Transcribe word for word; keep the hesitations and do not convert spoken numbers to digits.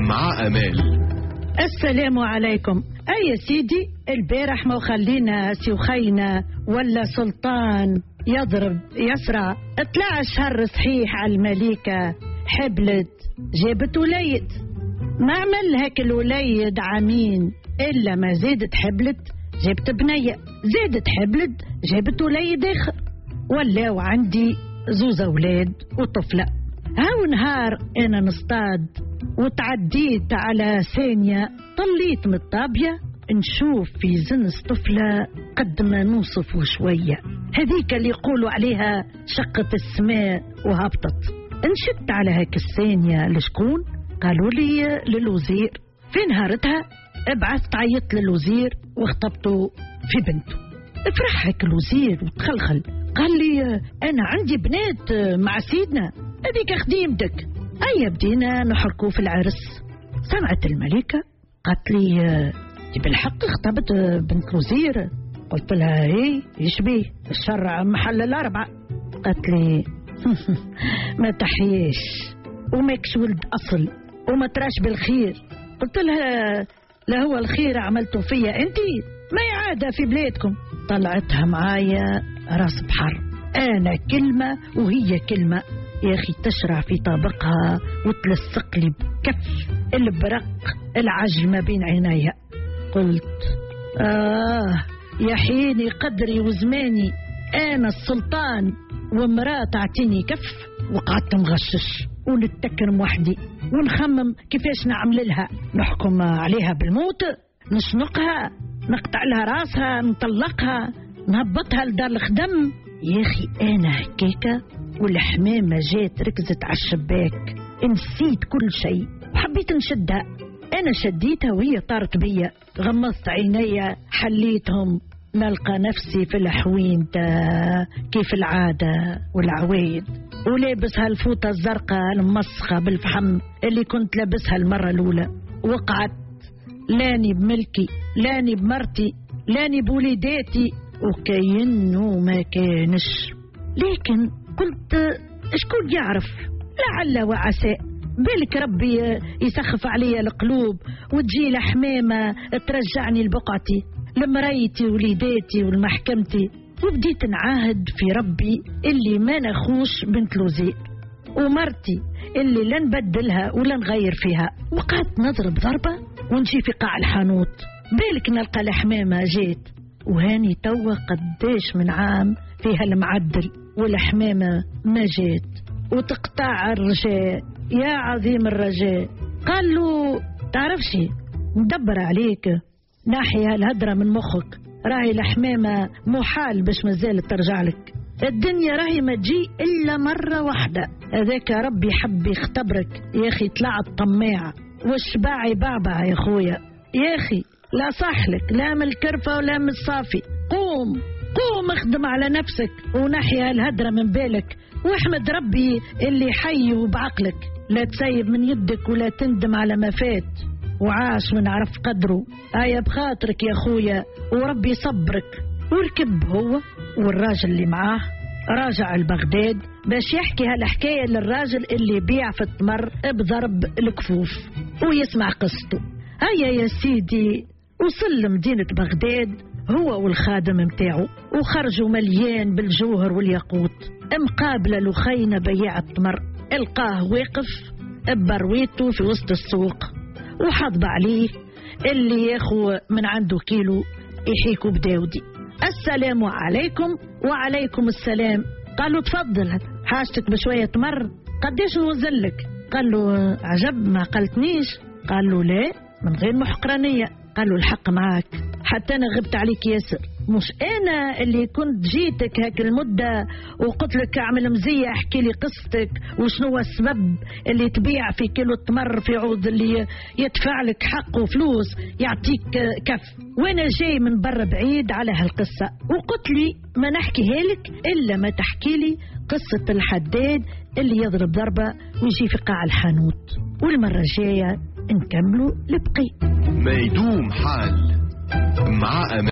مع أمال. السلام عليكم. أي سيدي البارح ما خلينا سيوخينا ولا سلطان يضرب يسرع. طلع الشهر صحيح على الملكة، حبلت جابت وليد، ما عمل هيك الوليد عامين إلا ما زادت حبلت جابت بنية، زادت حبلت جابت وليد آخر، ولاو عندي زوز أولاد وطفلة. هاو نهار أنا نصطاد وتعديت على ثانية، طليت من الطابية نشوف في زنس طفلة قد ما نوصف شوية، هذيك اللي يقولوا عليها شقة السماء وهبطت. نشدت على هيك الثانية لشكون؟ قالوا لي للوزير. في نهارتها ابعثت عيط للوزير واخطبته في بنته. افرح هيك الوزير وتخلخل، قال لي أنا عندي بنات مع سيدنا، هذيك خديمتك. أي بدينا نحركوا في العرس. سمعت الملكة قالت لي بالحق اخطبت بنت الوزير؟ قلت لها ايه يشبيه الشرع محل الأربعة. قالت لي ما تحييش وماكش ولد أصل وما تراش بالخير. قلت لها لا هو الخير عملته فيا انتي، ما يعادة في بلادكم. طلعتها معايا راس بحر، أنا كلمة وهي كلمة. يا أخي تشرع في طابقها وتلصق لي بكف البرق العجل ما بين عينيها. قلت آه يا حيني قدري وزماني، أنا السلطان ومرأة تعطيني كف. وقعدت مغشش ونتكرم وحدي ونخمم كيفاش نعمل لها، نحكم عليها بالموت، نشنقها، نقطع لها راسها، نطلقها، نهبطها لدار الخدم. يا أخي أنا هكاكا والحمامة جات ركزت على الشباك، نسيت كل شيء وحبيت نشدها. أنا شديتها وهي طارت بيا، غمضت عيني حليتهم، نلقى نفسي في الحويم كيف العادة والعوايد، ولابس هالفوطة الزرقاء المسخة بالفحم اللي كنت لابسها المرة الأولى. وقعت لاني بملكي، لاني بمرتي، لاني بوليداتي، وكأنه ما كانش. لكن قلت شكون يعرف، لعل وعسى بالك ربي يسخف علي القلوب وتجي لحمامة ترجعني لبقعتي لمريتي وليداتي والمحكمتي. وبديت نعاهد في ربي اللي ما نخوش بنت الوزير ومرتي اللي لا نبدلها ولا نغير فيها. وقعدت نضرب ضربة ونجي في قاع الحانوت، بالك نلقى الحمامة جيت. وهاني توا قداش من عام فيها المعدل والحمامة ما جيت. وتقطع الرجاء يا عظيم الرجاء. قال له تعرفشي ندبر عليك، ناحية الهدرة من مخك، راهي الحمامة محال باش مازالت ترجع لك. الدنيا راهي ما تجي إلا مرة واحدة، هذاك ربي حب يختبرك. يا أخي طلعت طماع والشباعي بعبع يا خويا. يا أخي لا صحلك لا من الكرفة ولا من الصافي، قوم قوم اخدم على نفسك ونحيا الهدرة من بالك، واحمد ربي اللي حي وبعقلك، لا تسيب من يدك ولا تندم على ما فات وعاش من عرف قدره. آية بخاطرك يا خويا وربي صبرك. وركب هو والراجل اللي معاه، راجع البغداد باش يحكي هالحكاية للراجل اللي بيع في التمر بضرب الكفوف ويسمع قصته. هيا يا سيدي وصل لمدينة بغداد هو والخادم متاعه، وخرجوا مليان بالجوهر والياقوت. مقابلة لخينا بياع التمر، القاه واقف ببرويته في وسط السوق وحضب عليه اللي ياخو من عنده كيلو يحيكوا بداودي. السلام عليكم. وعليكم السلام. قالوا تفضل حاجتك بشوية تمر، قديش نوزلك؟ قال له عجب ما قلتنيش. قال له لا من غير محقرانية. قال له الحق معاك، حتى أنا غبت عليك ياسر، مش أنا اللي كنت جيتك هاك المدة وقلت لك اعمل مزية احكي لي قصتك وشنو السبب اللي تبيع في كيلو التمر في عوض اللي يدفع لك حق وفلوس يعطيك كف، وانا جاي من برا بعيد على هالقصة وقلت لي ما نحكيها لك إلا ما تحكي لي قصة الحداد اللي يضرب ضربة ويجي في قاع الحانوت، والمرة الجاية نكملوا البقية. ما يدوم حال مع أمال.